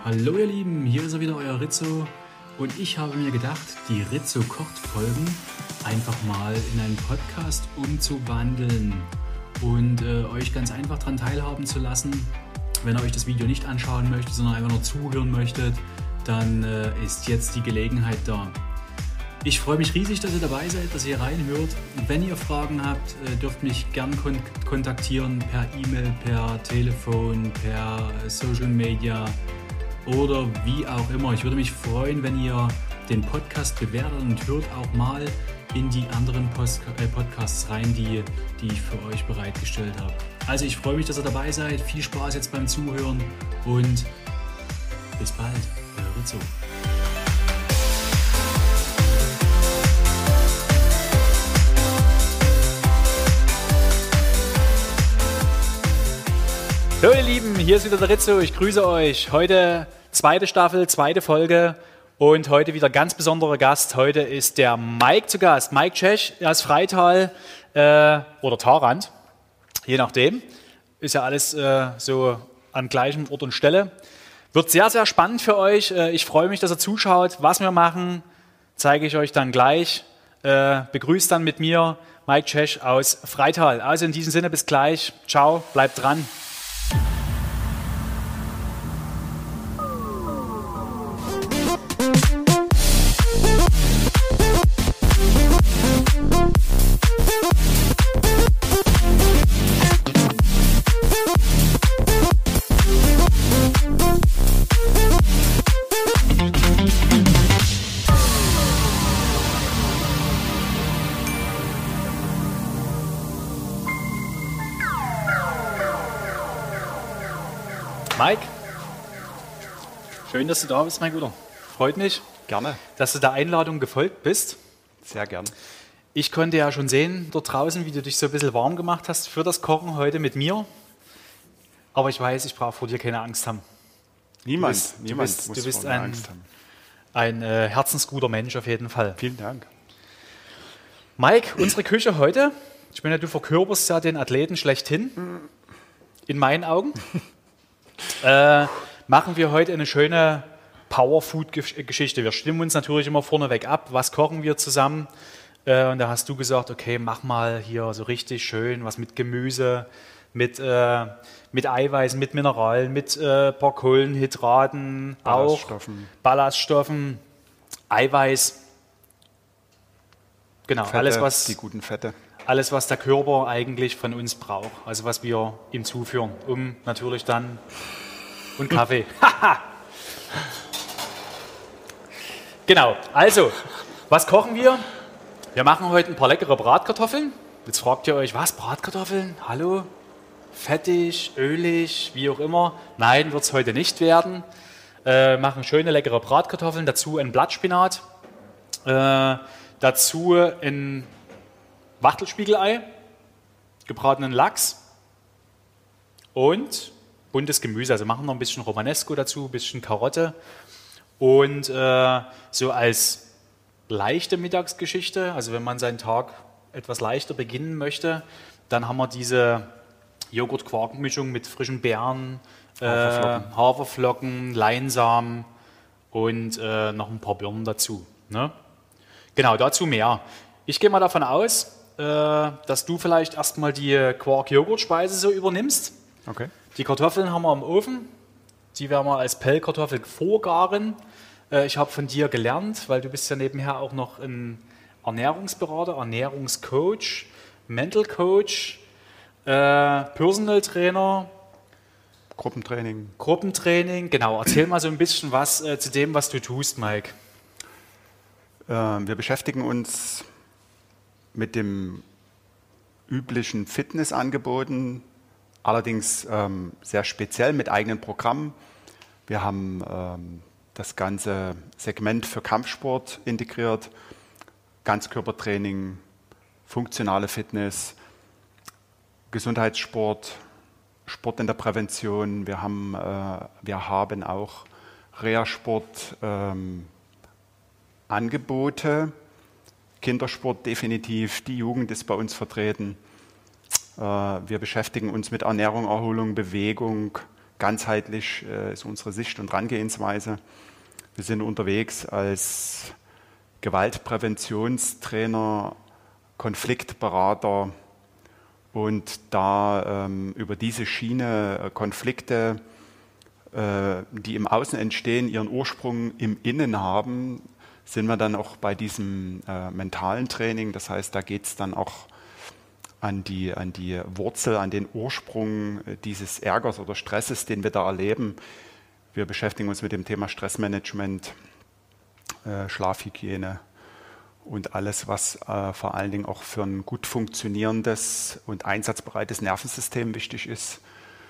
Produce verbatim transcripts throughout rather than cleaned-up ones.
Hallo ihr Lieben, hier ist er wieder, euer Rizzo, und ich habe mir gedacht, die Rizzo kocht Folgen einfach mal in einen Podcast umzuwandeln und äh, euch ganz einfach daran teilhaben zu lassen. Wenn ihr euch das Video nicht anschauen möchtet, sondern einfach nur zuhören möchtet, dann äh, ist jetzt die Gelegenheit da. Ich freue mich riesig, dass ihr dabei seid, dass ihr reinhört. Und wenn ihr Fragen habt, äh, dürft mich gern kon- kontaktieren per E-Mail, per Telefon, per Social Media oder wie auch immer. Ich würde mich freuen, wenn ihr den Podcast bewertet und hört auch mal in die anderen Post- äh, Podcasts rein, die, die ich für euch bereitgestellt habe. Also ich freue mich, dass ihr dabei seid. Viel Spaß jetzt beim Zuhören und bis bald. Euer Rizzo. Hallo ihr Lieben, hier ist wieder der Rizzo, ich grüße euch. Heute zweite Staffel, zweite Folge und heute wieder ganz besonderer Gast. Heute ist der Mike zu Gast, Mike Tschech aus Freital äh, oder Tharandt, je nachdem. Ist ja alles äh, so an gleichem Ort und Stelle. Wird sehr, sehr spannend für euch. Äh, ich freue mich, dass ihr zuschaut. Was wir machen, zeige ich euch dann gleich. Äh, begrüßt dann mit mir Mike Tschech aus Freital. Also in diesem Sinne, bis gleich. Ciao, bleibt dran. Mike, schön, dass du da bist, mein Guter. Freut mich. Gerne. Dass du der Einladung gefolgt bist. Sehr gern. Ich konnte ja schon sehen dort draußen, wie du dich so ein bisschen warm gemacht hast für das Kochen heute mit mir. Aber ich weiß, ich brauche vor dir keine Angst haben. Niemand, du bist, niemand du bist, muss du bist vor mir ein, Angst haben. ein äh, herzensguter Mensch auf jeden Fall. Vielen Dank. Mike, unsere Küche heute, ich meine, du verkörperst ja den Athleten schlechthin, in meinen Augen. Äh, machen wir heute eine schöne Powerfood-Geschichte. Wir stimmen uns natürlich immer vorneweg ab, was kochen wir zusammen. Äh, und da hast du gesagt, okay, mach mal hier so richtig schön was mit Gemüse, mit, äh, mit Eiweißen, mit Mineralen, mit äh, paar Kohlenhydraten, Ballaststoffen. auch Ballaststoffen, Eiweiß. Genau, Fette, alles was, die guten Fette. alles, was der Körper eigentlich von uns braucht. Also was wir ihm zuführen, um natürlich dann... Und Kaffee. Genau, also, was kochen wir? Wir machen heute ein paar leckere Bratkartoffeln. Jetzt fragt ihr euch, was, Bratkartoffeln? Hallo? Fettig, ölig, wie auch immer. Nein, wird es heute nicht werden. Äh, machen schöne, leckere Bratkartoffeln. Dazu ein Blattspinat. Äh, dazu ein Wachtelspiegelei. Gebratenen Lachs. Und buntes Gemüse. Also machen noch ein bisschen Romanesco dazu, ein bisschen Karotte. Und äh, so als leichte Mittagsgeschichte, also wenn man seinen Tag etwas leichter beginnen möchte, dann haben wir diese Joghurt-Quark-Mischung mit frischen Beeren, Haferflocken, äh, Haferflocken Leinsamen und äh, noch ein paar Birnen dazu. Ne? Genau, dazu mehr. Ich gehe mal davon aus, äh, dass du vielleicht erstmal die Quark-Joghurt-Speise so übernimmst. Okay. Die Kartoffeln haben wir im Ofen. Die werden wir als Pellkartoffel vorgaren. Äh, ich habe von dir gelernt, weil du bist ja nebenher auch noch ein Ernährungsberater, Ernährungscoach, Mental Coach, äh, Personal Trainer. Gruppentraining. Gruppentraining, genau. Erzähl mal so ein bisschen was äh, zu dem, was du tust, Mike. Äh, wir beschäftigen uns mit dem üblichen Fitnessangeboten, allerdings ähm, sehr speziell mit eigenen Programmen. Wir haben ähm, das ganze Segment für Kampfsport integriert, Ganzkörpertraining, funktionale Fitness, Gesundheitssport, Sport in der Prävention. Wir haben, äh, wir haben auch Reha-Sport ähm, Angebote, Kindersport definitiv, die Jugend ist bei uns vertreten. Wir beschäftigen uns mit Ernährung, Erholung, Bewegung, ganzheitlich äh, ist unsere Sicht und Herangehensweise. Wir sind unterwegs als Gewaltpräventionstrainer, Konfliktberater und da ähm, über diese Schiene äh, Konflikte, äh, die im Außen entstehen, ihren Ursprung im Innen haben, sind wir dann auch bei diesem äh, mentalen Training. Das heißt, da geht es dann auch an die, an die Wurzel, an den Ursprung äh, dieses Ärgers oder Stresses, den wir da erleben. Wir beschäftigen uns mit dem Thema Stressmanagement, äh, Schlafhygiene und alles, was äh, vor allen Dingen auch für ein gut funktionierendes und einsatzbereites Nervensystem wichtig ist.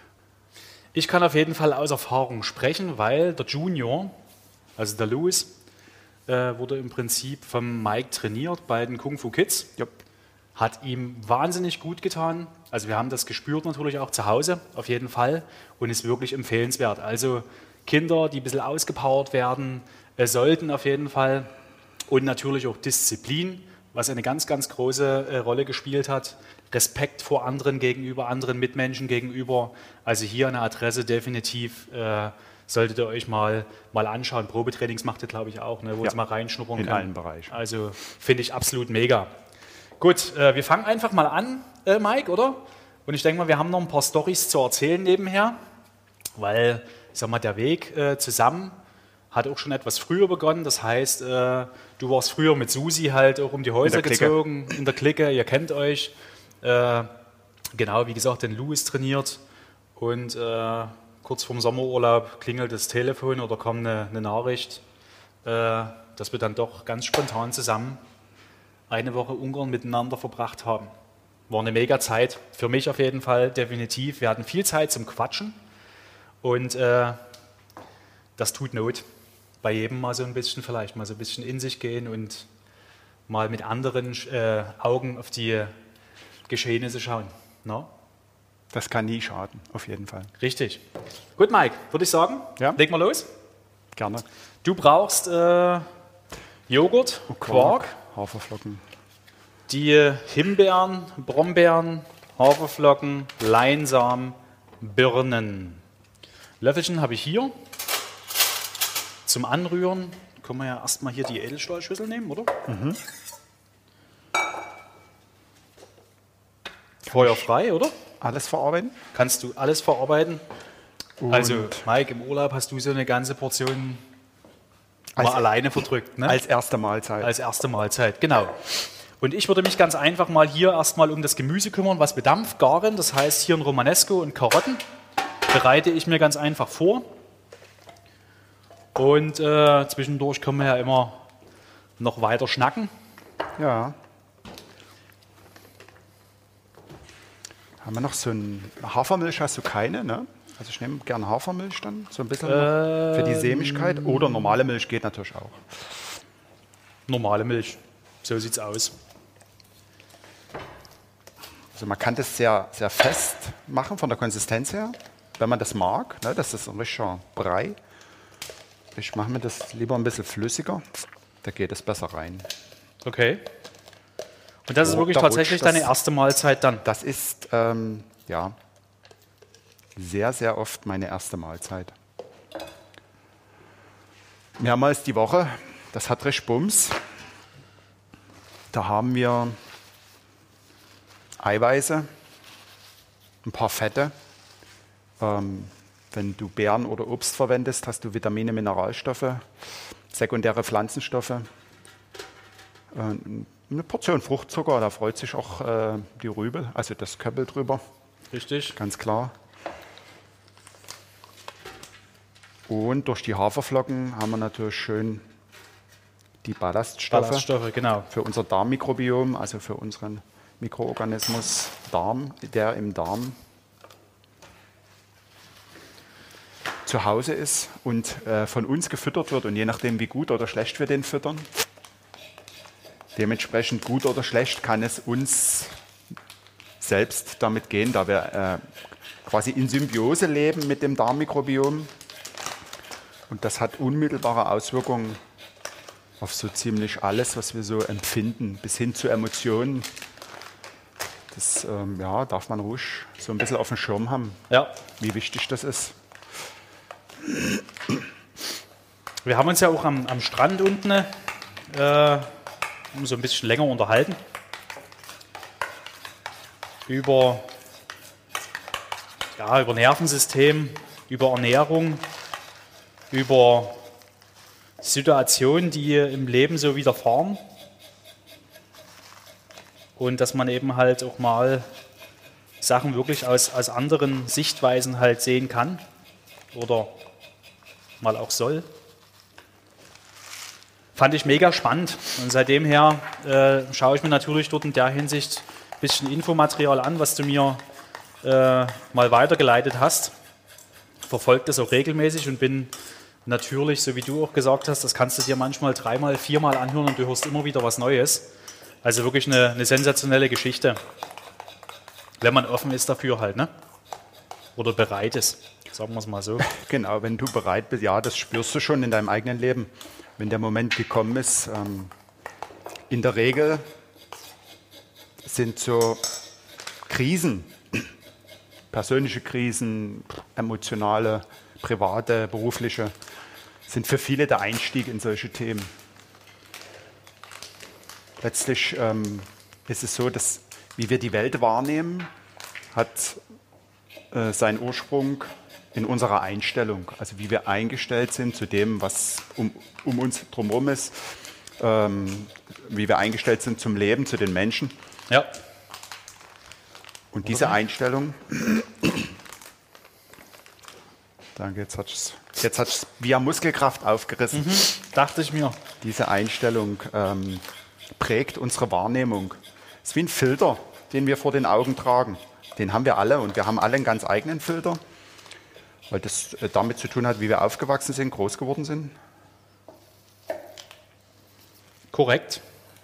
Ich kann auf jeden Fall aus Erfahrung sprechen, weil der Junior, also der Louis, äh, wurde im Prinzip vom Mike trainiert bei den Kung Fu Kids. Yep. Hat ihm wahnsinnig gut getan. Also wir haben das gespürt natürlich auch zu Hause, auf jeden Fall. Und ist wirklich empfehlenswert. Also Kinder, die ein bisschen ausgepowert werden, äh, sollten auf jeden Fall. Und natürlich auch Disziplin, was eine ganz, ganz große äh, Rolle gespielt hat. Respekt vor anderen gegenüber, anderen Mitmenschen gegenüber. Also hier an der Adresse definitiv äh, solltet ihr euch mal, mal anschauen. Probetrainings macht ihr, glaube ich, auch, ne, wo ja, es mal reinschnuppern in kann. In allen Bereichen. Also finde ich absolut mega. Gut, äh, wir fangen einfach mal an, äh, Mike, oder? Und ich denke mal, wir haben noch ein paar Storys zu erzählen nebenher, weil, ich sag mal, der Weg äh, zusammen hat auch schon etwas früher begonnen. Das heißt, äh, du warst früher mit Susi halt auch um die Häuser gezogen, in der Clique, ihr kennt euch. Äh, genau, wie gesagt, den Louis trainiert. Und äh, kurz vorm Sommerurlaub klingelt das Telefon oder kommt eine, eine Nachricht, äh, dass wir dann doch ganz spontan zusammen eine Woche Ungarn miteinander verbracht haben. War eine mega Zeit, für mich auf jeden Fall, definitiv. Wir hatten viel Zeit zum Quatschen und äh, das tut Not. Bei jedem mal so ein bisschen, vielleicht mal so ein bisschen in sich gehen und mal mit anderen äh, Augen auf die Geschehnisse schauen. No? Das kann nie schaden, auf jeden Fall. Richtig. Gut, Mike, würde ich sagen, ja. Leg mal los. Gerne. Du brauchst äh, Joghurt, oh, Quark, Haferflocken. Die Himbeeren, Brombeeren, Haferflocken, Leinsamen, Birnen. Löffelchen habe ich hier. Zum Anrühren können wir ja erstmal hier die Edelstahlschüssel nehmen, oder? Mhm. Feuer frei, oder? Alles verarbeiten? Kannst du alles verarbeiten. Und also, Mike, im Urlaub hast du so eine ganze Portion mal alleine verdrückt. Ne? Als erste Mahlzeit. Als erste Mahlzeit, genau. Und ich würde mich ganz einfach mal hier erstmal um das Gemüse kümmern, was bedampft, garen. Das heißt, hier ein Romanesco und Karotten bereite ich mir ganz einfach vor. Und äh, zwischendurch können wir ja immer noch weiter schnacken. Ja. Haben wir noch so ein Hafermilch? Hast du keine, ne? Also ich nehme gerne Hafermilch dann, so ein bisschen ähm, für die Sämigkeit. Oder normale Milch geht natürlich auch. Normale Milch, so sieht's aus. Also man kann das sehr, sehr fest machen von der Konsistenz her, wenn man das mag. Ne? Das ist ein richtiger Brei. Ich mache mir das lieber ein bisschen flüssiger, da geht es besser rein. Okay. Und das oh, ist wirklich da tatsächlich deine erste Mahlzeit dann? Das ist, ähm, ja, sehr, sehr oft meine erste Mahlzeit. Mehrmals die Woche, das hat recht Bums. Da haben wir Eiweiße, ein paar Fette. Ähm, wenn du Beeren oder Obst verwendest, hast du Vitamine, Mineralstoffe, sekundäre Pflanzenstoffe. Äh, eine Portion Fruchtzucker, da freut sich auch äh, die Rübe, also das Köppel drüber. Richtig. Ganz klar. Und durch die Haferflocken haben wir natürlich schön die Ballaststoffe, Ballaststoffe genau. für unser Darmmikrobiom, also für unseren Mikroorganismus Darm, der im Darm zu Hause ist und äh, von uns gefüttert wird. Und je nachdem, wie gut oder schlecht wir den füttern, dementsprechend gut oder schlecht kann es uns selbst damit gehen, da wir äh, quasi in Symbiose leben mit dem Darmmikrobiom. Und das hat unmittelbare Auswirkungen auf so ziemlich alles, was wir so empfinden, bis hin zu Emotionen. Das ähm, ja, darf man ruhig so ein bisschen auf dem Schirm haben, ja. wie wichtig das ist. Wir haben uns ja auch am, am Strand unten äh, so ein bisschen länger unterhalten über, ja, über Nervensystem, über Ernährung, über Situationen, die im Leben so widerfahren. Und dass man eben halt auch mal Sachen wirklich aus, aus anderen Sichtweisen halt sehen kann oder mal auch soll. Fand ich mega spannend. Und seitdem her äh, schaue ich mir natürlich dort in der Hinsicht ein bisschen Infomaterial an, was du mir äh, mal weitergeleitet hast. Verfolge das auch regelmäßig und bin natürlich, so wie du auch gesagt hast, das kannst du dir manchmal dreimal, viermal anhören und du hörst immer wieder was Neues. Also wirklich eine, eine sensationelle Geschichte, wenn man offen ist dafür halt, ne? Oder bereit ist, sagen wir es mal so. Genau, wenn du bereit bist, ja, das spürst du schon in deinem eigenen Leben, wenn der Moment gekommen ist. Ähm, in der Regel sind so Krisen, persönliche Krisen, emotionale, private, berufliche, sind für viele der Einstieg in solche Themen. Letztlich ähm, ist es so, dass wie wir die Welt wahrnehmen, hat äh, seinen Ursprung in unserer Einstellung. Also wie wir eingestellt sind zu dem, was um, um uns drumherum ist, ähm, wie wir eingestellt sind zum Leben, zu den Menschen. Ja. Und diese Oder? Einstellung, danke, jetzt hat es jetzt hat's via Muskelkraft aufgerissen. Mhm, dachte ich mir. Diese Einstellung ähm, prägt unsere Wahrnehmung. Es ist wie ein Filter, den wir vor den Augen tragen. Den haben wir alle und wir haben alle einen ganz eigenen Filter, weil das äh, damit zu tun hat, wie wir aufgewachsen sind, groß geworden sind. Korrekt.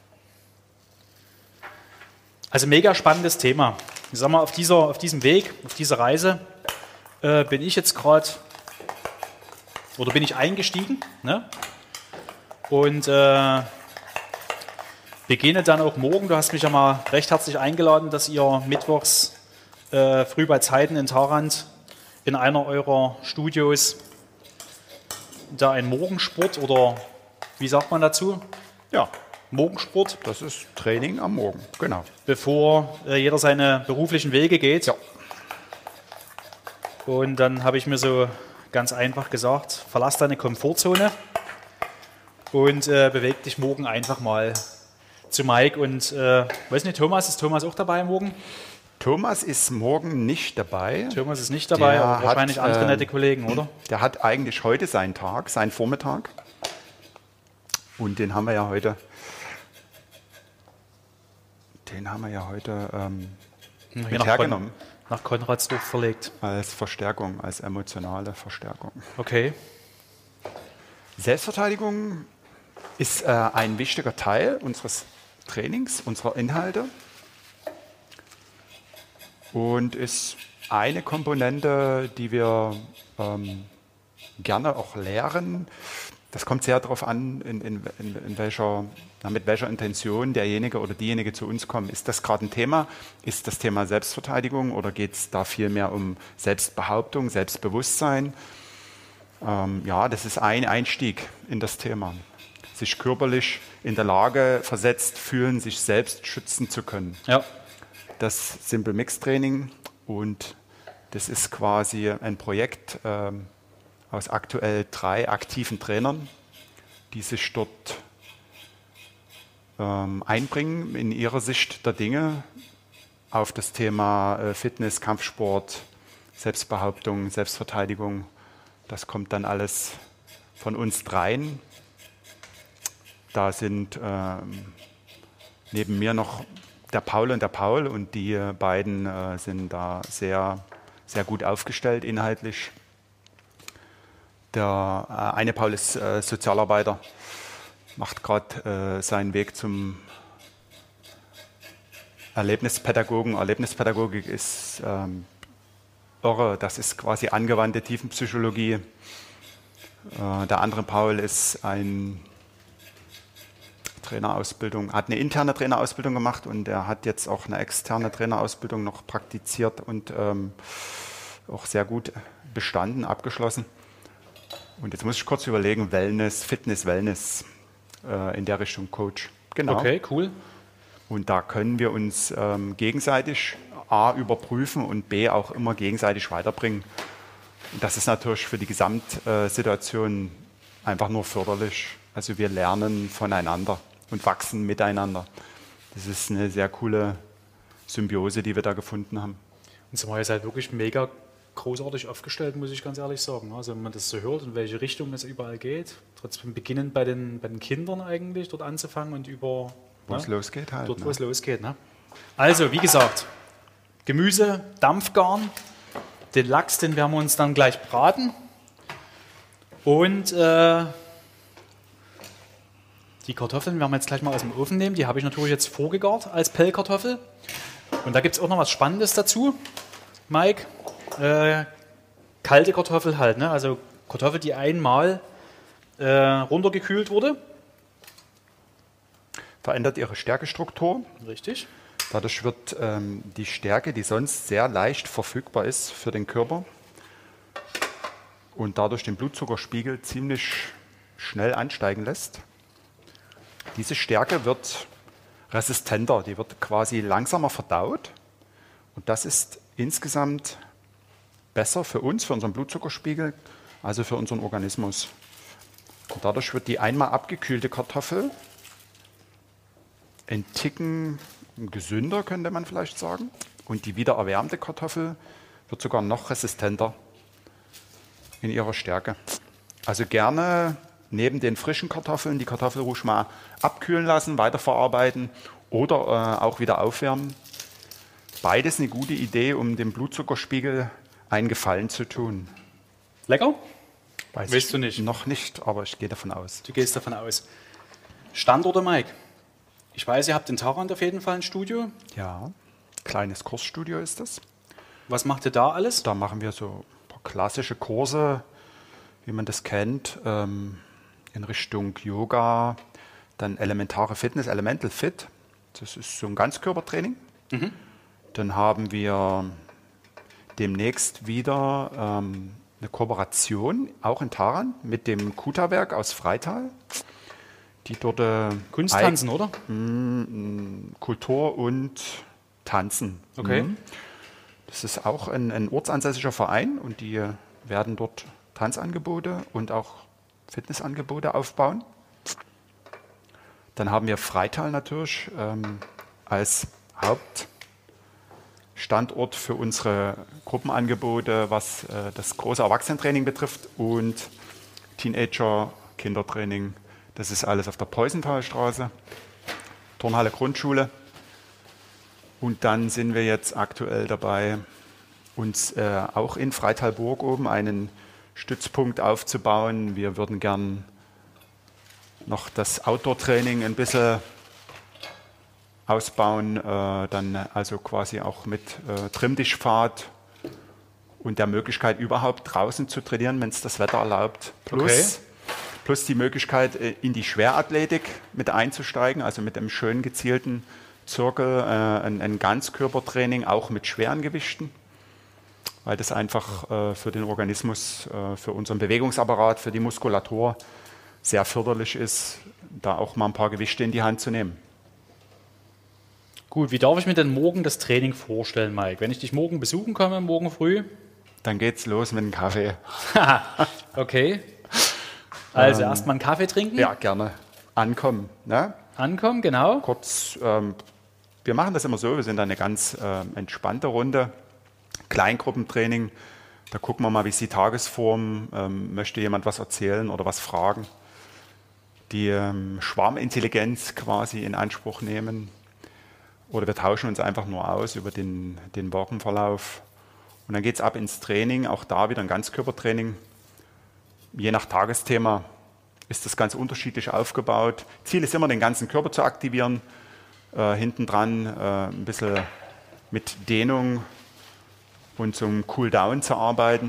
Also mega spannendes Thema. Ich sag mal, auf, dieser, auf diesem Weg, auf dieser Reise äh, bin ich jetzt gerade, oder bin ich eingestiegen, ne? Und äh, beginne dann auch morgen. Du hast mich ja mal recht herzlich eingeladen, dass ihr mittwochs äh, früh bei Zeiten in Tharandt in einer eurer Studios da ein Morgensport oder wie sagt man dazu? Ja, Morgensport. Das ist Training am Morgen, genau. Bevor äh, jeder seine beruflichen Wege geht. Ja. Und dann habe ich mir so ganz einfach gesagt, verlass deine Komfortzone und äh, beweg dich morgen einfach mal zu Mike. Und äh, weiß nicht, Thomas, ist Thomas auch dabei morgen? Thomas ist morgen nicht dabei. Thomas ist nicht dabei, der aber wahrscheinlich hat, andere äh, nette Kollegen, oder? Der hat eigentlich heute seinen Tag, seinen Vormittag. Und den haben wir ja heute, den haben wir ja heute ähm, mit nach hergenommen. Kon nach Konradsdorf verlegt. Als Verstärkung, als emotionale Verstärkung. Okay. Selbstverteidigung ist äh, ein wichtiger Teil unseres Trainings, unserer Inhalte. Und ist eine Komponente, die wir ähm, gerne auch lehren. Das kommt sehr darauf an, in, in, in welcher, na, mit welcher Intention derjenige oder diejenige zu uns kommt. Ist das gerade ein Thema? Ist das Thema Selbstverteidigung oder geht es da vielmehr um Selbstbehauptung, Selbstbewusstsein? Ähm, ja, das ist ein Einstieg in das Thema. Sich körperlich in der Lage versetzt fühlen, sich selbst schützen zu können. Ja. Das Simple Mix Training, und das ist quasi ein Projekt ähm, aus aktuell drei aktiven Trainern, die sich dort ähm, einbringen in ihrer Sicht der Dinge auf das Thema äh, Fitness, Kampfsport, Selbstbehauptung, Selbstverteidigung. Das kommt dann alles von uns dreien. Da sind ähm, neben mir noch der Paul und der Paul, und die beiden äh, sind da sehr, sehr gut aufgestellt inhaltlich. Der äh, eine Paul ist äh, Sozialarbeiter, macht gerade äh, seinen Weg zum Erlebnispädagogen. Erlebnispädagogik ist ähm, irre, das ist quasi angewandte Tiefenpsychologie. Äh, der andere Paul ist ein Trainerausbildung, hat eine interne Trainerausbildung gemacht, und er hat jetzt auch eine externe Trainerausbildung noch praktiziert und ähm, auch sehr gut bestanden, abgeschlossen. Und jetzt muss ich kurz überlegen, Wellness, Fitness, Wellness, äh, in der Richtung Coach. Genau. Okay, cool. Und da können wir uns ähm, gegenseitig A überprüfen und B auch immer gegenseitig weiterbringen. Und das ist natürlich für die Gesamtsituation einfach nur förderlich. Also wir lernen voneinander und wachsen miteinander. Das ist eine sehr coole Symbiose, die wir da gefunden haben. Und so, ihr seid wirklich mega großartig aufgestellt, muss ich ganz ehrlich sagen. Also wenn man das so hört, in welche Richtung es überall geht, trotzdem beginnend bei den, bei den Kindern eigentlich dort anzufangen und über... Wo ne? es losgeht halt. Dort, ne? wo es losgeht. Ne? Also, wie gesagt, Gemüse, Dampfgarn, den Lachs, den werden wir uns dann gleich braten. Und äh, die Kartoffeln werden wir jetzt gleich mal aus dem Ofen nehmen. Die habe ich natürlich jetzt vorgegart als Pellkartoffel. Und da gibt es auch noch was Spannendes dazu, Mike. Äh, kalte Kartoffel halt, ne? Also Kartoffel, die einmal äh, runtergekühlt wurde. Verändert ihre Stärkestruktur. Richtig. Dadurch wird ähm, die Stärke, die sonst sehr leicht verfügbar ist für den Körper und dadurch den Blutzuckerspiegel ziemlich schnell ansteigen lässt. Diese Stärke wird resistenter, die wird quasi langsamer verdaut und das ist insgesamt besser für uns, für unseren Blutzuckerspiegel, also für unseren Organismus. Und dadurch wird die einmal abgekühlte Kartoffel ein Ticken gesünder, könnte man vielleicht sagen. Und die wieder erwärmte Kartoffel wird sogar noch resistenter in ihrer Stärke. Also gerne neben den frischen Kartoffeln die Kartoffel ruhig mal abkühlen lassen, weiterverarbeiten oder äh, auch wieder aufwärmen. Beides eine gute Idee, um dem Blutzuckerspiegel einen Gefallen zu tun. Lecker? Weiß Weißt ich du nicht? Noch nicht, aber ich gehe davon aus. Du gehst davon aus. Standorte, Mike. Ich weiß, ihr habt in Tharandt auf jeden Fall ein Studio. Ja, kleines Kursstudio ist das. Was macht ihr da alles? Da machen wir so ein paar klassische Kurse, wie man das kennt, ähm, in Richtung Yoga, dann elementare Fitness, Elemental Fit. Das ist so ein Ganzkörpertraining. Mhm. Dann haben wir demnächst wieder ähm, eine Kooperation, auch in Tharandt, mit dem Kuta-Werk aus Freital. Die dort äh, Kunsttanzen, oder? Mh, Kultur und Tanzen. Okay. Mhm. Das ist auch ein, ein ortsansässiger Verein und die werden dort Tanzangebote und auch Fitnessangebote aufbauen. Dann haben wir Freital natürlich ähm, als Hauptstandort für unsere Gruppenangebote, was äh, das große Erwachsenentraining betrifft und Teenager-Kindertraining. Das ist alles auf der Peusenthalstraße, Turnhalle Grundschule. Und dann sind wir jetzt aktuell dabei, uns äh, auch in Freitalburg oben einen Stützpunkt aufzubauen. Wir würden gern noch das Outdoor-Training ein bisschen ausbauen, äh, dann also quasi auch mit äh, Trimmtischpfad und der Möglichkeit überhaupt draußen zu trainieren, wenn es das Wetter erlaubt. Plus, Okay. plus die Möglichkeit äh, in die Schwerathletik mit einzusteigen, also mit einem schön gezielten Zirkel, äh, ein, ein Ganzkörpertraining auch mit schweren Gewichten, weil das einfach äh, für den Organismus, äh, für unseren Bewegungsapparat, für die Muskulatur sehr förderlich ist, da auch mal ein paar Gewichte in die Hand zu nehmen. Gut, wie darf ich mir denn morgen das Training vorstellen, Mike? Wenn ich dich morgen besuchen komme, morgen früh? Dann geht's los mit dem Kaffee. Okay. Also Ähm, erstmal einen Kaffee trinken, Ja, gerne. Ankommen. Ne? ankommen, genau. Kurz, ähm, wir machen das immer so, wir sind eine ganz ähm, entspannte Runde. Kleingruppentraining, da gucken wir mal, wie ist die Tagesform, ähm, möchte jemand was erzählen oder was fragen. Die ähm, Schwarmintelligenz quasi in Anspruch nehmen. Oder wir tauschen uns einfach nur aus über den, den Wochenverlauf. Und dann geht es ab ins Training, auch da wieder ein Ganzkörpertraining. Je nach Tagesthema ist das ganz unterschiedlich aufgebaut. Ziel ist immer, den ganzen Körper zu aktivieren. Äh, hinten dran äh, ein bisschen mit Dehnung und zum Cooldown zu arbeiten,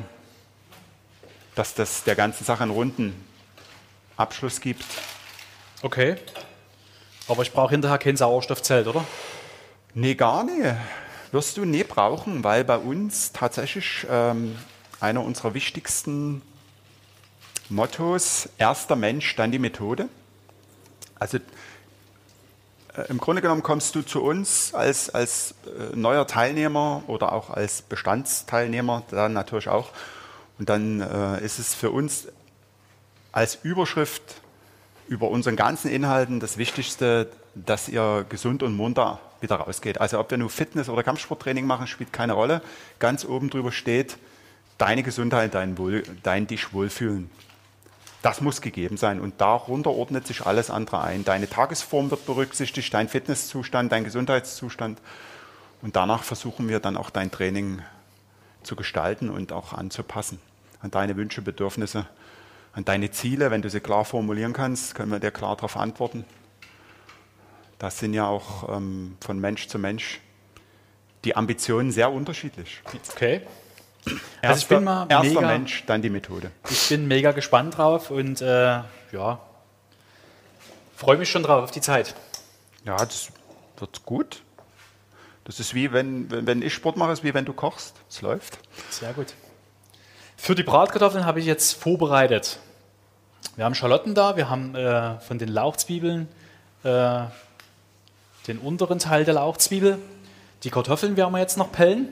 dass das der ganzen Sache einen runden Abschluss gibt. Okay. Aber ich brauche hinterher kein Sauerstoffzelt, oder? Nee, gar nicht. Wirst du nie brauchen, weil bei uns tatsächlich ähm, einer unserer wichtigsten Mottos, erster Mensch, dann die Methode. Also äh, im Grunde genommen kommst du zu uns als, als äh, neuer Teilnehmer oder auch als Bestandsteilnehmer, dann natürlich auch. Und dann äh, ist es für uns als Überschrift über unseren ganzen Inhalten das Wichtigste, dass ihr gesund und munter wieder rausgeht. Also ob wir nur Fitness- oder Kampfsporttraining machen, spielt keine Rolle. Ganz oben drüber steht, deine Gesundheit, dein, Wohl, dein dich wohlfühlen. Das muss gegeben sein und darunter ordnet sich alles andere ein. Deine Tagesform wird berücksichtigt, dein Fitnesszustand, dein Gesundheitszustand und danach versuchen wir dann auch dein Training zu gestalten und auch anzupassen an deine Wünsche, Bedürfnisse, an deine Ziele. Wenn du sie klar formulieren kannst, können wir dir klar darauf antworten. Das sind ja auch ähm, von Mensch zu Mensch die Ambitionen sehr unterschiedlich. Okay. Erster, Also ich bin mal erster mega, Mensch, dann die Methode. Ich bin mega gespannt drauf und äh, ja, freue mich schon drauf auf die Zeit. Ja, das wird gut. Das ist wie, wenn, wenn, wenn ich Sport mache, ist wie wenn du kochst. Es läuft. Sehr gut. Für die Bratkartoffeln habe ich jetzt vorbereitet. Wir haben Schalotten da, wir haben äh, von den Lauchzwiebeln äh, den unteren Teil der Lauchzwiebel. Die Kartoffeln werden wir jetzt noch pellen.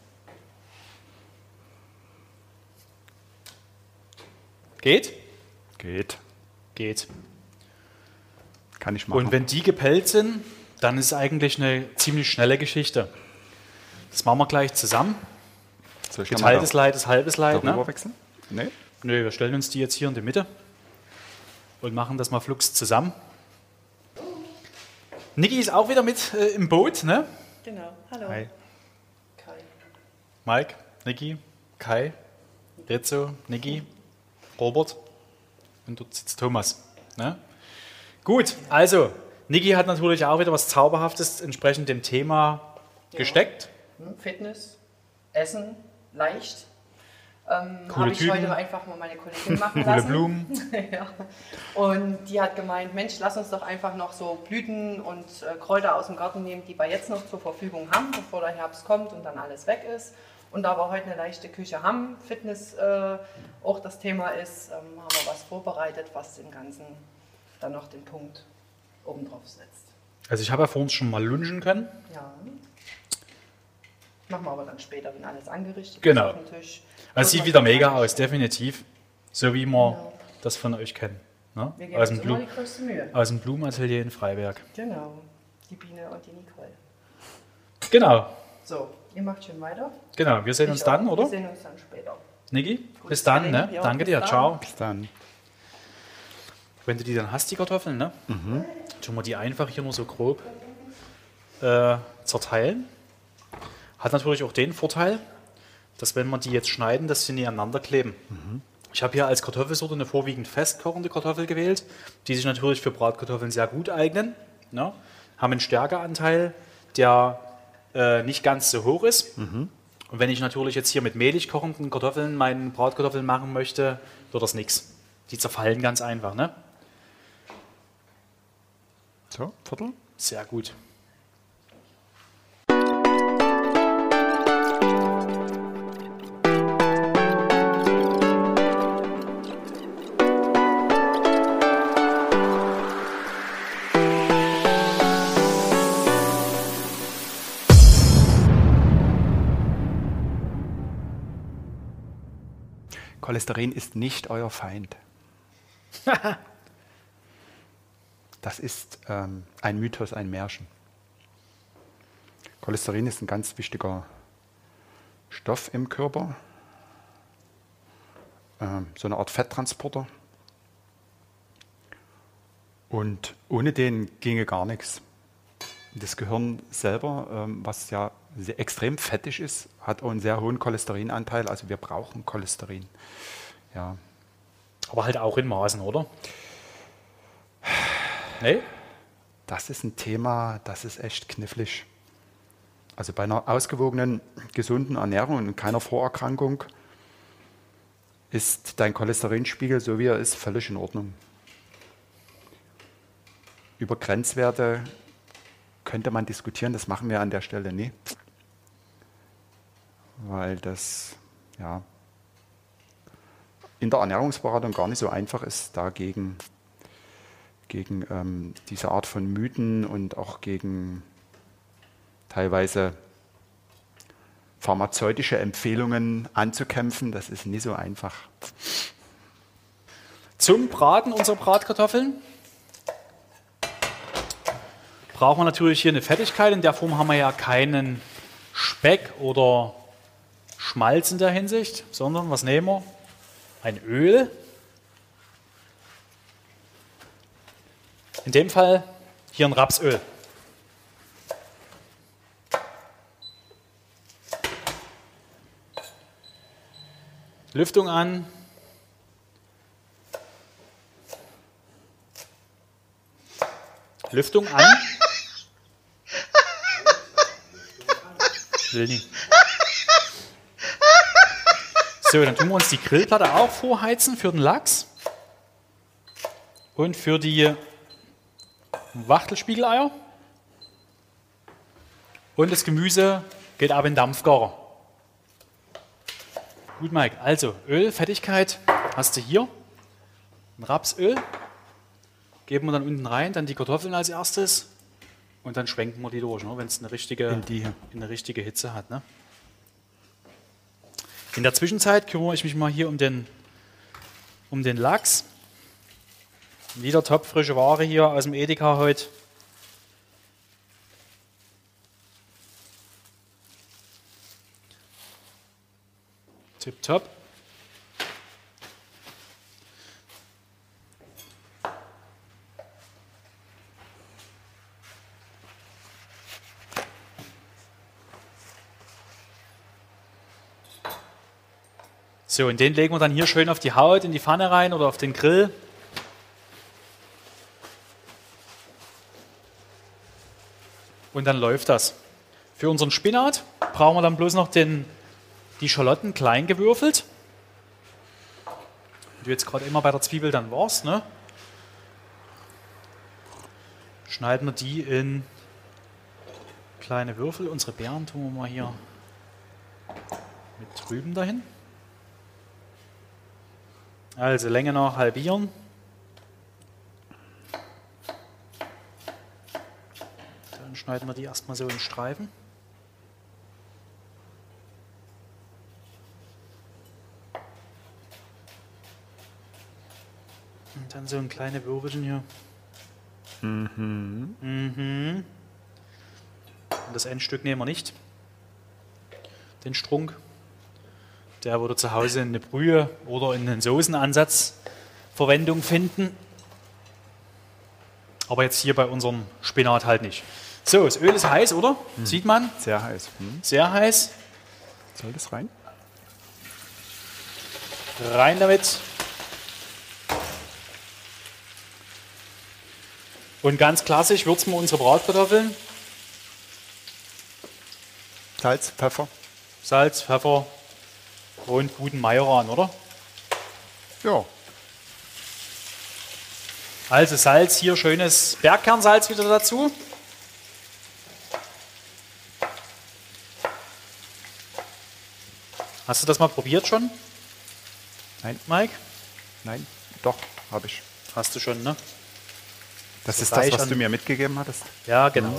Geht? Geht. Geht. Kann ich machen. Und wenn die gepellt sind, dann ist es eigentlich eine ziemlich schnelle Geschichte. Das machen wir gleich zusammen. Soll ich da mal Geteiltes Leid ist halbes Leid. darüber Ne? wechseln? Nee. Nö, wir stellen uns die jetzt hier in die Mitte und machen das mal flugs zusammen. Niki ist auch wieder mit äh, im Boot, ne? Genau, hallo. Hi. Kai. Mike, Niki, Kai, Rizzo, Niki, Robert und dort sitzt Thomas. Ne? Gut, also Niki hat natürlich auch wieder was Zauberhaftes entsprechend dem Thema Ja. gesteckt. Hm, Fitness, Essen, leicht. Ähm, Coole Habe ich Typen. heute einfach mal meine Kollegin machen Coole lassen. Blumen. Ja. Und die hat gemeint, Mensch, lass uns doch einfach noch so Blüten und äh, Kräuter aus dem Garten nehmen, die wir jetzt noch zur Verfügung haben, bevor der Herbst kommt und dann alles weg ist. Und da wir heute eine leichte Küche haben, Fitness äh, auch das Thema ist, ähm, haben wir was vorbereitet, was dem Ganzen dann noch den Punkt oben drauf setzt. Also ich habe ja vor uns schon mal lunchen können. Ja. Machen wir aber dann später, wenn alles angerichtet Genau. ist auf dem Tisch. Also sieht Wird wieder man mega wahrscheinlich- aus, definitiv. So wie wir Genau. das von euch kennen. Ne? Wir geben Aus, uns dem immer Blu die größte Mühe. aus dem Blumenatelier in Freiberg. Genau, die Biene und die Nicole. Genau, So, ihr macht schön weiter. genau. Wir sehen uns Ich dann, auch. oder? Wir sehen uns dann später. Niki, Gutes bis dann, ne? Training. Ja, Danke bis dir, dann. ciao. Bis dann. Wenn du die dann hast, die Kartoffeln, ne? Tun wir die einfach hier nur so grob äh, zerteilen. Hat natürlich auch den Vorteil, dass wenn wir die jetzt schneiden, dass sie nie aneinander kleben. Ich habe hier als Kartoffelsorte eine vorwiegend festkochende Kartoffel gewählt, die sich natürlich für Bratkartoffeln sehr gut eignen. Ne? Haben einen Stärkeanteil, der äh, nicht ganz so hoch ist. Und wenn ich natürlich jetzt hier mit mehlig kochenden Kartoffeln meinen Bratkartoffeln machen möchte, wird das nichts. Die zerfallen ganz einfach. Ne? So, Viertel. Sehr gut. Cholesterin ist nicht euer Feind. Das ist ähm, ein Mythos, ein Märchen. Cholesterin ist ein ganz wichtiger Stoff im Körper, ähm, so eine Art Fetttransporter. Und ohne den ginge gar nichts. Das Gehirn selber, ähm, was ja sehr extrem fettig ist, hat auch einen sehr hohen Cholesterinanteil. Also wir brauchen Cholesterin. Ja. Aber halt auch in Maßen, oder? Nee? Das ist ein Thema, das ist echt knifflig. Also bei einer ausgewogenen, gesunden Ernährung und keiner Vorerkrankung ist dein Cholesterinspiegel, so wie er ist, völlig in Ordnung. Über Grenzwerte könnte man diskutieren, das machen wir an der Stelle nie. Weil das, ja, in der Ernährungsberatung gar nicht so einfach ist, dagegen gegen ähm, diese Art von Mythen und auch gegen teilweise pharmazeutische Empfehlungen anzukämpfen. Das ist nicht so einfach. Zum Braten unserer Bratkartoffeln brauchen wir natürlich hier eine Fettigkeit. In der Form haben wir ja keinen Speck oder Schmalz in der Hinsicht, sondern was nehmen wir? Ein Öl. In dem Fall hier ein Rapsöl. Lüftung an. Lüftung an. Will nicht. So, dann tun wir uns die Grillplatte auch vorheizen für den Lachs und für die Wachtelspiegeleier. Und das Gemüse geht ab in den Dampfgarer. Gut, Mike. Also Öl, Fettigkeit hast du hier. Ein Rapsöl. Geben wir dann unten rein, dann die Kartoffeln als erstes und dann schwenken wir die durch, ne, wenn es eine richtige, In die hier. eine richtige Hitze hat. Ne? In der Zwischenzeit kümmere ich mich mal hier um den, um den Lachs. Wieder topfrische Ware hier aus dem Edeka heute. Tipptopp. So, und den legen wir dann hier schön auf die Haut, in die Pfanne rein oder auf den Grill. Und dann läuft das. Für unseren Spinat brauchen wir dann bloß noch den, die Schalotten klein gewürfelt. Wie du jetzt gerade immer bei der Zwiebel dann warst, ne? Schneiden wir die in kleine Würfel. Unsere Beeren tun wir mal hier mit drüben dahin. Also Länge noch halbieren. Dann schneiden wir die erstmal so in Streifen. Und dann so ein kleine Würfelchen hier. Mhm. Mhm. Und das Endstück nehmen wir nicht. Den Strunk. Der würde zu Hause in eine Brühe oder in einen Soßenansatz Verwendung finden. Aber jetzt hier bei unserem Spinat halt nicht. So, das Öl ist heiß, oder? Hm. Sieht man? Sehr heiß. Hm. Sehr heiß. Soll das rein? Rein damit. Und ganz klassisch würzen wir unsere Bratkartoffeln. Salz, Pfeffer. Salz, Pfeffer und guten Majoran, oder? Ja. Also Salz, hier schönes Bergkernsalz wieder dazu. Hast du das mal probiert schon? Nein. Mike? Nein, doch, habe ich. Hast du schon, ne? Das So ist das, reich was an- du mir mitgegeben hattest. Ja, genau.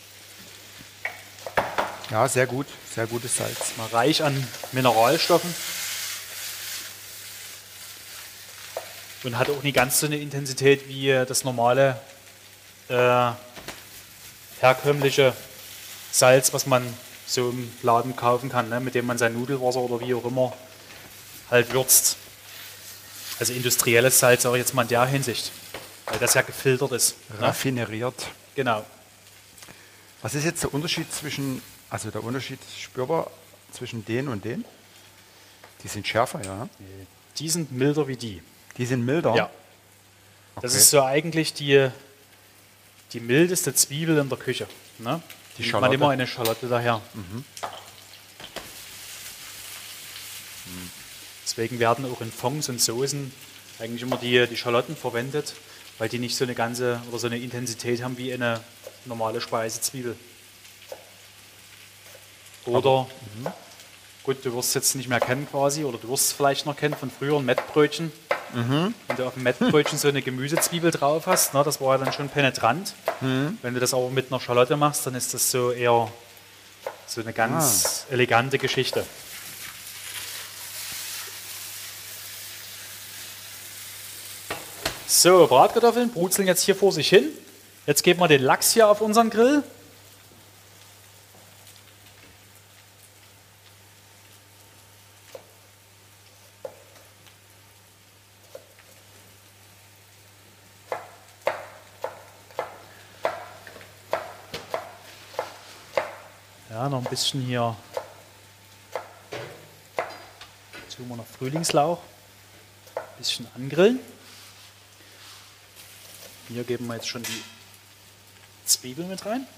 Ja, sehr gut. Sehr gutes Salz. Mal reich an Mineralstoffen. Und hat auch nicht ganz so eine Intensität wie das normale äh, herkömmliche Salz, was man so im Laden kaufen kann, ne? Mit dem man sein Nudelwasser oder wie auch immer halt würzt. Also industrielles Salz, sage ich jetzt mal in der Hinsicht, weil das ja gefiltert ist. Ne? Raffineriert. Genau. Was ist jetzt der Unterschied zwischen, also der Unterschied spürbar zwischen den und den? Die sind schärfer, ja. Die sind milder wie die. Die sind milder. Ja. Das Okay. ist so eigentlich die, die mildeste Zwiebel in der Küche. Ne? Die Nimmt man Schalotte. immer eine Schalotte daher. Mhm. Deswegen werden auch in Fonds und Soßen eigentlich immer die, die Schalotten verwendet, weil die nicht so eine ganze oder so eine Intensität haben wie eine normale Speisezwiebel. Oder Gut, du wirst es jetzt nicht mehr kennen quasi, oder du wirst es vielleicht noch kennen von früheren Mettbrötchen. Mhm. Wenn du auf dem Mettbrötchen so eine Gemüsezwiebel drauf hast, ne, das war ja dann schon penetrant. Mhm. Wenn du das aber mit einer Schalotte machst, dann ist das so eher so eine ganz ah. elegante Geschichte. So, Bratkartoffeln brutzeln jetzt hier vor sich hin. Jetzt geben wir den Lachs hier auf unseren Grill. Ja, noch ein bisschen hier. Jetzt tun wir noch Frühlingslauch. Ein bisschen angrillen. Hier geben wir jetzt schon die Zwiebeln mit rein.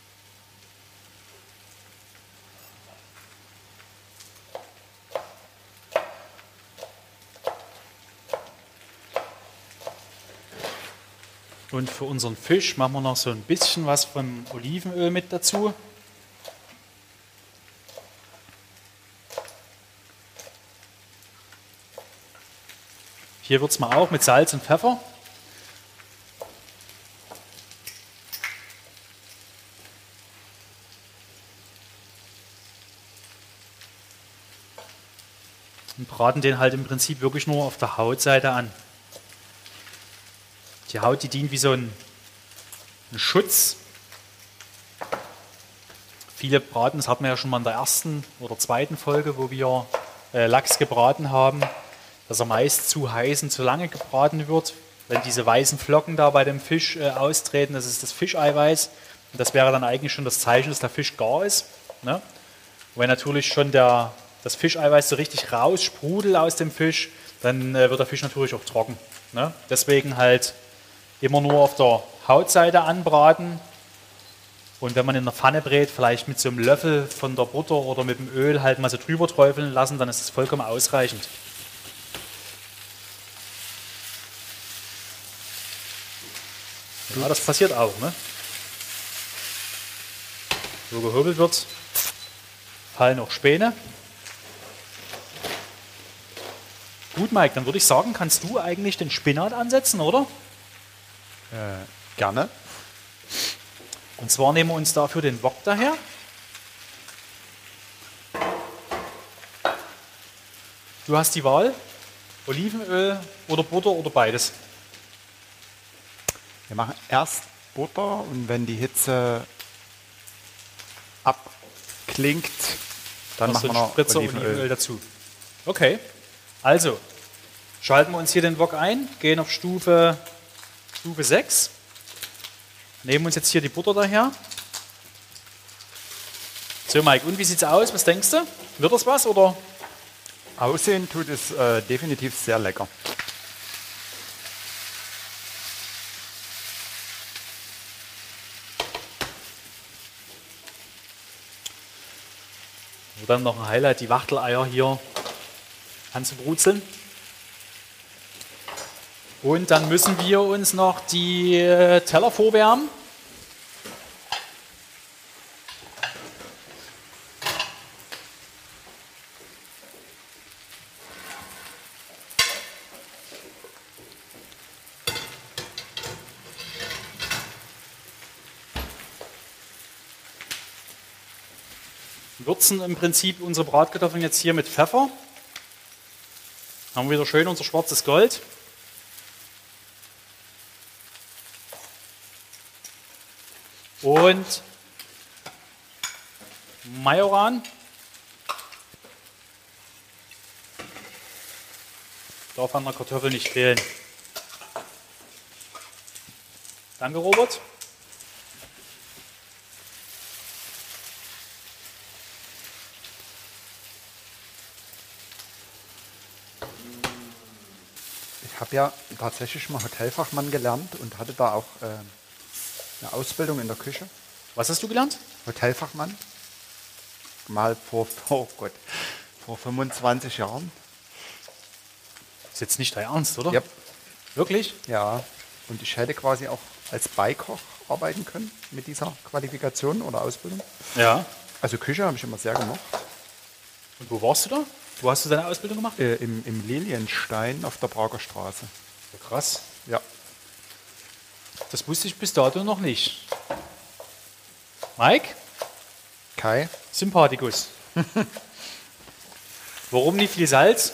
Und für unseren Fisch machen wir noch so ein bisschen was vom Olivenöl mit dazu. Hier würzen wir auch mit Salz und Pfeffer. Und braten den halt im Prinzip wirklich nur auf der Hautseite an. Die Haut, die dient wie so ein, ein Schutz. Viele braten, das hatten wir ja schon mal in der ersten oder zweiten Folge, wo wir äh, Lachs gebraten haben, dass er meist zu heiß und zu lange gebraten wird. Wenn diese weißen Flocken da bei dem Fisch äh, austreten, das ist das Fischeiweiß. Und das wäre dann eigentlich schon das Zeichen, dass der Fisch gar ist. Ne? Wenn natürlich schon der das Fischeiweiß so richtig raussprudelt aus dem Fisch, dann äh, wird der Fisch natürlich auch trocken. Ne? Deswegen halt immer nur auf der Hautseite anbraten. Und wenn man in der Pfanne brät, vielleicht mit so einem Löffel von der Butter oder mit dem Öl halt mal so drüber träufeln lassen, dann ist es vollkommen ausreichend. Ja, das passiert auch. Ne? So gehobelt wird, fallen auch Späne. Gut, Mike, dann würde ich sagen, kannst du eigentlich den Spinat ansetzen, oder? Äh, gerne. Und zwar nehmen wir uns dafür den Wok daher. Du hast die Wahl, Olivenöl oder Butter oder beides. Wir machen erst Butter und wenn die Hitze abklingt, dann machen wir noch Spritzer Olivenöl. Olivenöl dazu. Okay. Also, schalten wir uns hier den Wok ein, gehen auf Stufe, Stufe sechs, nehmen uns jetzt hier die Butter daher. So, Mike, und wie sieht es aus? Was denkst du? Wird das was, oder? Aussehen tut es äh, definitiv sehr lecker. Und dann noch ein Highlight, die Wachteleier hier anzubrutzeln. Und dann müssen wir uns noch die Teller vorwärmen. Würzen im Prinzip unsere Bratkartoffeln jetzt hier mit Pfeffer. Haben wir wieder schön unser schwarzes Gold. Und Majoran. Darf an der Kartoffel nicht fehlen. Danke, Robert. Ich habe ja tatsächlich mal Hotelfachmann gelernt und hatte da auch äh, eine Ausbildung in der Küche. Was hast du gelernt? Hotelfachmann. Mal vor, oh Gott, vor fünfundzwanzig Jahren. Ist jetzt nicht dein Ernst, oder? Ja. Wirklich? Ja. Und ich hätte quasi auch als Beikoch arbeiten können mit dieser Qualifikation oder Ausbildung. Ja. Also Küche habe ich immer sehr gemocht. Und wo warst du da? Wo hast du deine Ausbildung gemacht? Äh, im, Im Lilienstein auf der Prager Straße. Ja, krass. Ja. Das wusste ich bis dato noch nicht. Mike? Kai? Sympathikus. Warum nicht viel Salz?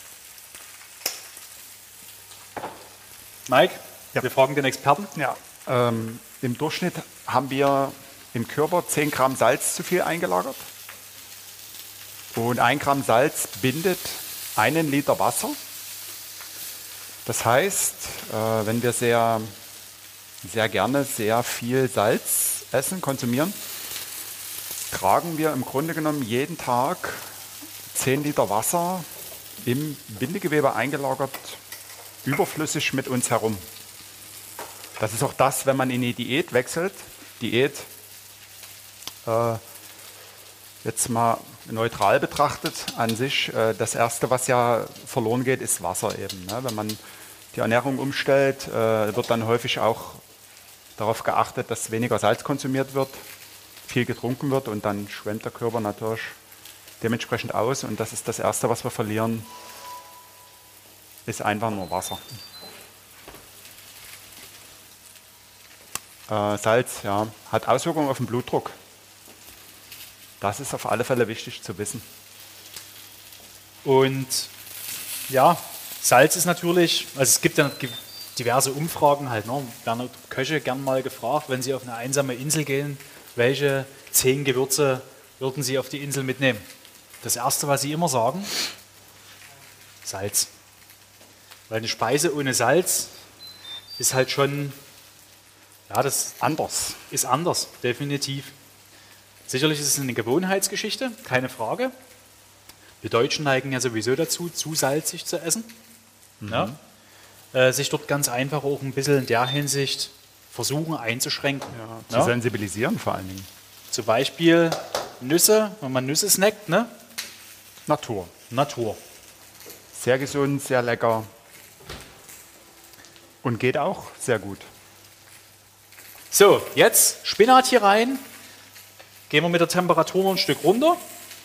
Mike, Ja. wir fragen den Experten. Ja. Ähm, Im Durchschnitt haben wir im Körper zehn Gramm Salz zu viel eingelagert. Und ein Gramm Salz bindet einen Liter Wasser. Das heißt, äh, wenn wir sehr, sehr gerne sehr viel Salz essen, konsumieren, tragen wir im Grunde genommen jeden Tag zehn Liter Wasser im Bindegewebe eingelagert, überflüssig mit uns herum. Das ist auch das, wenn man in die Diät wechselt. Diät, äh, jetzt mal neutral betrachtet an sich, äh, das Erste, was ja verloren geht, ist Wasser eben. Ne? Wenn man die Ernährung umstellt, äh, wird dann häufig auch darauf geachtet, dass weniger Salz konsumiert wird, viel getrunken wird und dann schwemmt der Körper natürlich dementsprechend aus. Und das ist das Erste, was wir verlieren, ist einfach nur Wasser. Äh, Salz, ja, hat Auswirkungen auf den Blutdruck. Das ist auf alle Fälle wichtig zu wissen. Und ja, Salz ist natürlich, also es gibt ja diverse Umfragen halt, ne? Werden Köche gern mal gefragt, wenn sie auf eine einsame Insel gehen, welche zehn Gewürze würden sie auf die Insel mitnehmen? Das Erste, was sie immer sagen, Salz. Weil eine Speise ohne Salz ist halt schon, ja, das Anders. ist anders, definitiv. Sicherlich ist es eine Gewohnheitsgeschichte, keine Frage. Wir Deutschen neigen ja sowieso dazu, zu salzig zu essen. Mhm. Ja? Äh, sich dort ganz einfach auch ein bisschen in der Hinsicht versuchen einzuschränken. Ja, zu Ja? sensibilisieren vor allen Dingen. Zum Beispiel Nüsse, wenn man Nüsse snackt, ne? Natur. Natur. Sehr gesund, sehr lecker. Und geht auch sehr gut. So, jetzt Spinat hier rein. Gehen wir mit der Temperatur noch ein Stück runter.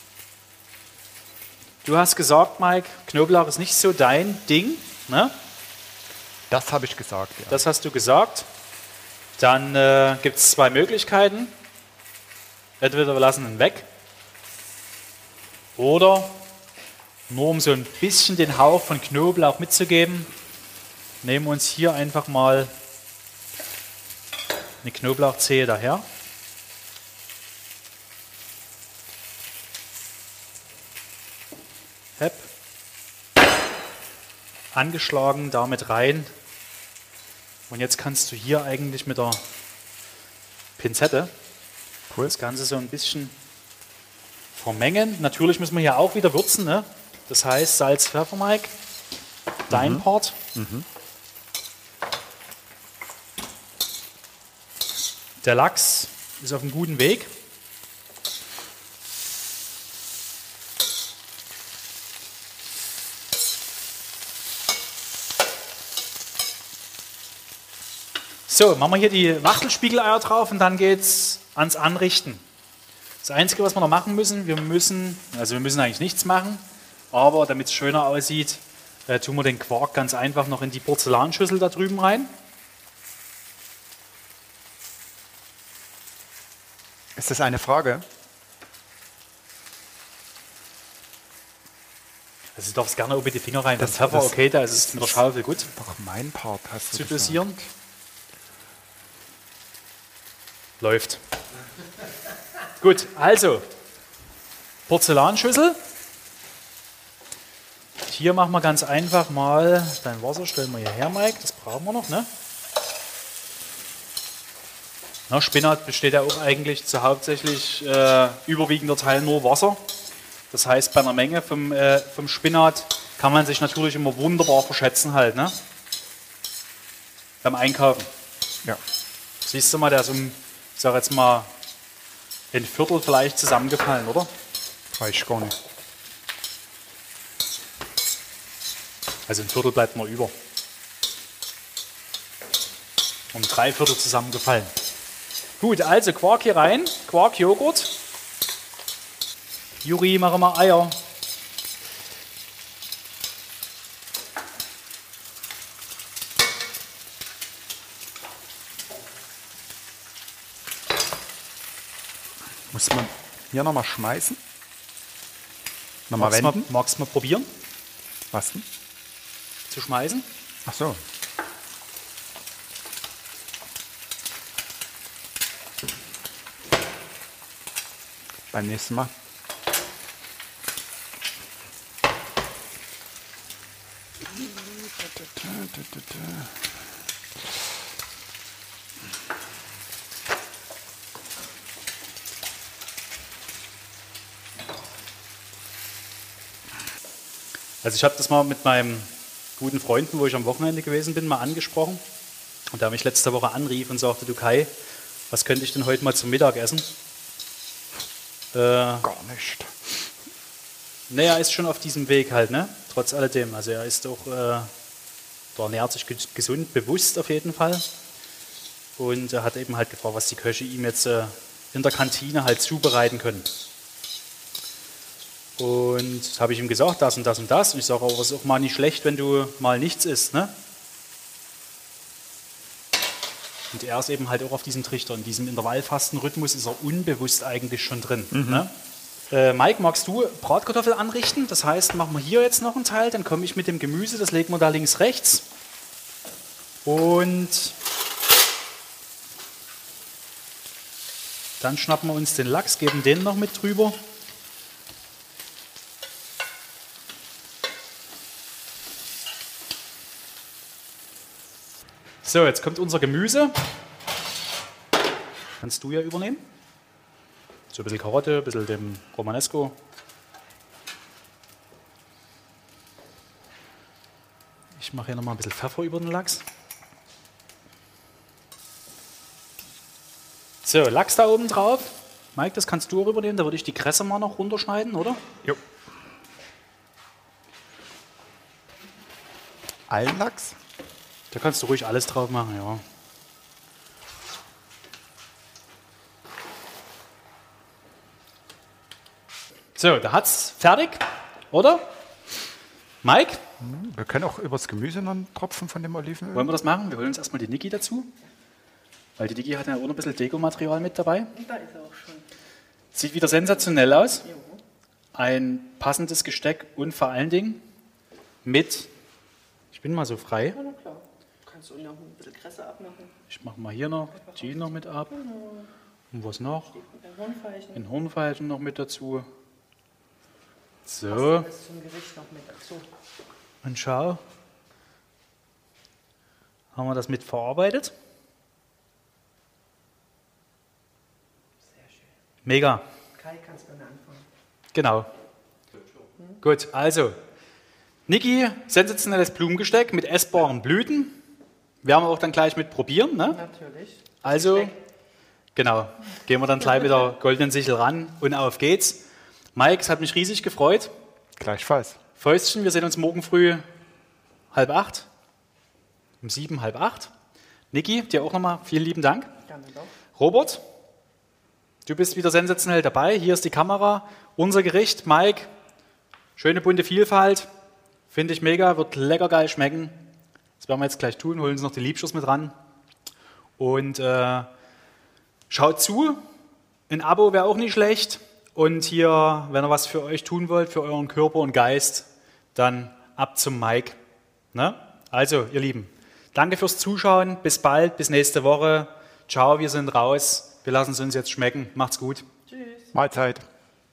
Du hast gesagt, Mike, Knoblauch ist nicht so dein Ding. Ne? Das habe ich gesagt, ja. Das hast du gesagt. Dann äh, gibt es zwei Möglichkeiten. Entweder wir lassen ihn weg. Oder, nur um so ein bisschen den Hauch von Knoblauch mitzugeben, nehmen wir uns hier einfach mal eine Knoblauchzehe daher. Hep. Angeschlagen, damit rein. Und jetzt kannst du hier eigentlich mit der Pinzette Cool. das Ganze so ein bisschen vermengen. Natürlich müssen wir hier auch wieder würzen. Ne? Das heißt Salz, Pfeffer, Mike. Dein Mhm. Part. Mhm. Der Lachs ist auf einem guten Weg. So, machen wir hier die Wachtelspiegeleier drauf und dann geht's ans Anrichten. Das Einzige, was wir noch machen müssen, wir müssen, also wir müssen eigentlich nichts machen, aber damit es schöner aussieht, äh, tun wir den Quark ganz einfach noch in die Porzellanschüssel da drüben rein. Ist das eine Frage? Also du darfst gerne oben die Finger rein. Das- Das Pfeffer, das- okay, da ist es mit der Schaufel gut Doch mein Part hast du zu gesagt. dosieren. Läuft. Gut, also Porzellanschüssel. Hier machen wir ganz einfach mal dein Wasser, stellen wir hierher, Mike, das brauchen wir noch, ne? Na, Spinat besteht ja auch eigentlich zu hauptsächlich äh, überwiegender Teil nur Wasser. Das heißt, bei einer Menge vom, äh, vom Spinat kann man sich natürlich immer wunderbar verschätzen halt, ne? Beim Einkaufen. Ja. Siehst du mal, der ist um, ich sag jetzt mal, ein Viertel vielleicht zusammengefallen, oder? Reicht gar nicht. Also ein Viertel bleibt noch über. Um drei Viertel zusammengefallen. Gut, also Quark hier rein. Quark, Joghurt. Juri, machen wir Eier. Muss man hier nochmal schmeißen? Nochmal Magst wenden? du mal, magst du mal probieren Was denn? zu schmeißen? Ach so. Beim nächsten Mal. Also ich habe das mal mit meinem guten Freunden, wo ich am Wochenende gewesen bin, mal angesprochen. Und der mich letzte Woche anrief und sagte, du Kai, was könnte ich denn heute mal zum Mittag essen? Äh, Gar nicht. naja, er ist schon auf diesem Weg halt, ne? Trotz alledem. Also er ist auch, äh, der ernährt sich gesund, bewusst auf jeden Fall. Und er hat eben halt gefragt, was die Köche ihm jetzt äh, in der Kantine halt zubereiten können. Und das habe ich ihm gesagt, das und das und das. Und ich sage, aber es ist auch mal nicht schlecht, wenn du mal nichts isst, ne? Und er ist eben halt auch auf diesem Trichter. In diesem Intervallfastenrhythmus ist er unbewusst eigentlich schon drin. Mhm. Ne? Äh, Mike, magst du Bratkartoffel anrichten? Das heißt, machen wir hier jetzt noch einen Teil, dann komme ich mit dem Gemüse, das legen wir da links rechts. Und dann schnappen wir uns den Lachs, geben den noch mit drüber. So, jetzt kommt unser Gemüse. Kannst du ja übernehmen. So ein bisschen Karotte, ein bisschen dem Romanesco. Ich mache hier nochmal ein bisschen Pfeffer über den Lachs. So, Lachs da oben drauf. Mike, das kannst du auch übernehmen. Da würde ich die Kresse mal noch runterschneiden, oder? Jo. Allen Lachs? Da kannst du ruhig alles drauf machen, ja. So, da hat's fertig, oder? Mike? Wir können auch übers Gemüse noch einen Tropfen von dem Olivenöl. Wollen wir das machen? Wir holen uns erstmal die Niki dazu. Weil die Niki hat ja auch noch ein bisschen Dekomaterial mit dabei. Und da ist er auch schon. Sieht wieder sensationell aus. Jo. Ein passendes Gesteck und vor allen Dingen mit, ich bin mal so frei. Ja, na klar. Kannst du noch ein bisschen Kresse abmachen. Ich mache mal hier noch die noch mit ab. Und was noch? Ein Hornfeilchen. Ein Hornfeilchen noch mit dazu. So, Das zum Gericht noch mit dazu. und schau. Haben wir das mit verarbeitet? Sehr schön. Mega. Kai, kannst du mal anfangen. Genau. Gut, also. Niki, sensationelles Blumengesteck mit essbaren Blüten. Werden wir auch dann gleich mit probieren. Ne? Natürlich. Also, Geschenk. genau. Gehen wir dann gleich mit der goldenen Sichel ran und auf geht's. Mike, es hat mich riesig gefreut. Gleichfalls. Fäustchen, wir sehen uns morgen früh halb acht. Um sieben, halb acht. Niki, dir auch nochmal vielen lieben Dank. Gerne doch. Robert, du bist wieder sensationell dabei. Hier ist die Kamera. Unser Gericht, Mike, schöne bunte Vielfalt. Finde ich mega, wird lecker geil schmecken. Das werden wir jetzt gleich tun, holen uns noch die Liebschuss mit ran. Und äh, schaut zu. Ein Abo wäre auch nicht schlecht. Und hier, wenn ihr was für euch tun wollt, für euren Körper und Geist, dann ab zum Mike. Ne? Also, ihr Lieben, danke fürs Zuschauen. Bis bald, bis nächste Woche. Ciao, wir sind raus. Wir lassen es uns jetzt schmecken. Macht's gut. Tschüss. Mahlzeit.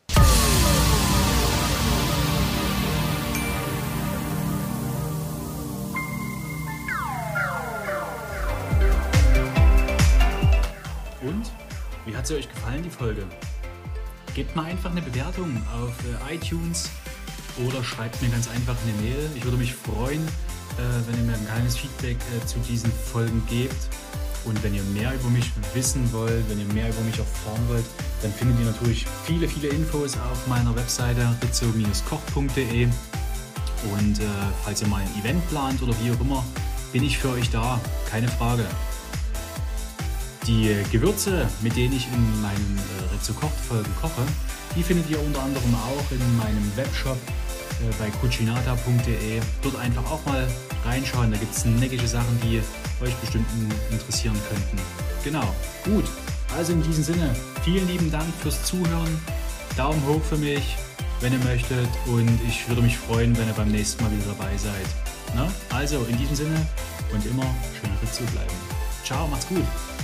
Und? Wie hat sie euch gefallen, die Folge? Gebt mal einfach eine Bewertung auf äh, iTunes oder schreibt mir ganz einfach eine Mail. Ich würde mich freuen, äh, wenn ihr mir ein kleines Feedback äh, zu diesen Folgen gebt. Und wenn ihr mehr über mich wissen wollt, wenn ihr mehr über mich erfahren wollt, dann findet ihr natürlich viele, viele Infos auf meiner Webseite rizzo koch punkt de. Und äh, falls ihr mal ein Event plant oder wie auch immer, bin ich für euch da, keine Frage. Die Gewürze, mit denen ich in meinen äh, Rizzo-Kocht-Folgen koche, die findet ihr unter anderem auch in meinem Webshop äh, bei cucinata punkt de. Dort einfach auch mal reinschauen, da gibt es neckische Sachen, die euch bestimmt interessieren könnten. Genau, gut, Also in diesem Sinne, vielen lieben Dank fürs Zuhören. Daumen hoch für mich, wenn ihr möchtet. Und ich würde mich freuen, wenn ihr beim nächsten Mal wieder dabei seid. Na? Also in diesem Sinne und immer schön Ritzo bleiben. Ciao, macht's gut.